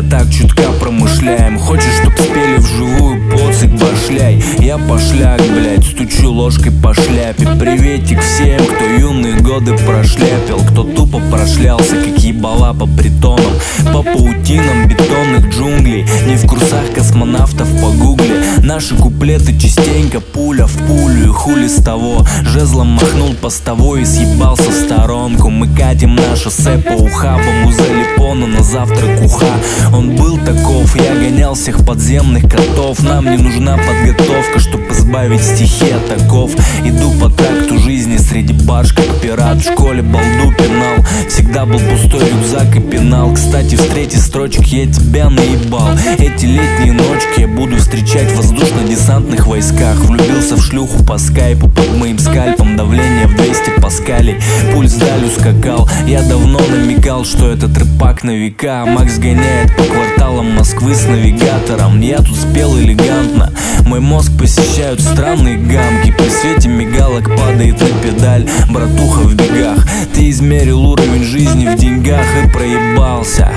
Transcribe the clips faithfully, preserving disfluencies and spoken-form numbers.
так чутка промышляем. Хочешь, чтоб спели вживую, поцик башляй. Я пошляк, блять, стучу ложкой по шляпе. Приветик всем, кто юные годы прошляпил, кто тупо прошлялся, как ебала по притонам, по паутинам бетонных джунглей. Не в курсах космонавтов по гугле. Наши куплеты частенько пуля в пулю. И хули с того, жезлом махнул постовой и съебался в сторонку. Мы катим на шоссе по ухабам у Залипона на завтрак уха. Он был таков, я гонял всех подземных котов. Нам не нужна подготовка, чтоб избавить стихи от оков. Иду по тракту жизни среди барж, как пират. В школе балду пинал, всегда был пустой рюкзак и пенал. Кстати, в третьей строчке я тебя наебал. Эти летние ночки я буду встречать в воздушно-десантных войсках. Влюбился в шлюху по скайпу, под моим скальпом давление в двести паскалей. Пульс вдаль ускакал, я давно намекал, что этот рэпак на века. Макс гоняет по кварталам Москвы с навигатором. Я тут спел элегантно, мой мозг посещают странные гамки. При свете мигалок падает на педаль братуха в бегах. Ты измерил уровень жизни в деньгах и проебался.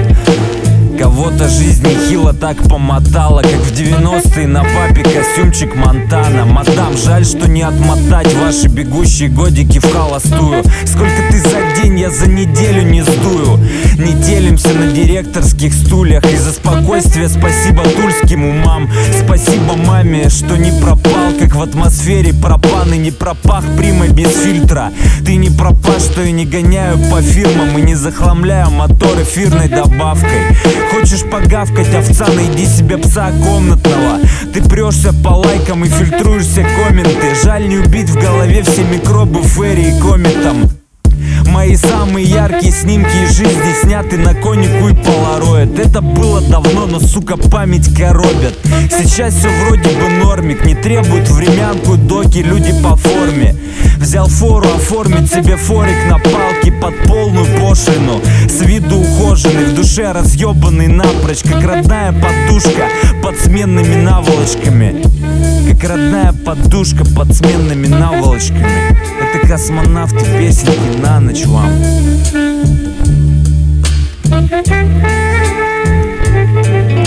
Кого-то жизнь нехило так помотала, как в девяностые на папе костюмчик Монтана. Мадам, жаль, что не отмотать ваши бегущие годики в холостую. Сколько ты за день, я за неделю не сдую. Не делимся на директорских стульях. И за спокойствие спасибо тульским умам. Спасибо маме, что не пропал, как в атмосфере пропан. И не пропах примой без фильтра. Ты не пропал, что я не гоняю по фирмам и не захламляю мотор эфирной добавкой. Хочешь погавкать, овца, найди себе пса комнатного. Ты прешься по лайкам и фильтруешь все комменты. Жаль, не убить в голове все микробы фэри и кометом. Мои самые яркие снимки из жизни сняты на конику и полароид. Это было давно, но, сука, память коробят. Сейчас все вроде бы нормик, не требует времянку доки, люди по форме. Взял фору оформить себе форик на палке под полную пошлину. С виду ухоженный, в душе разъебанный напрочь, как родная подушка под сменными наволочками. Как родная подушка под сменными наволочками. Это космонавты, песенки на ночь вам.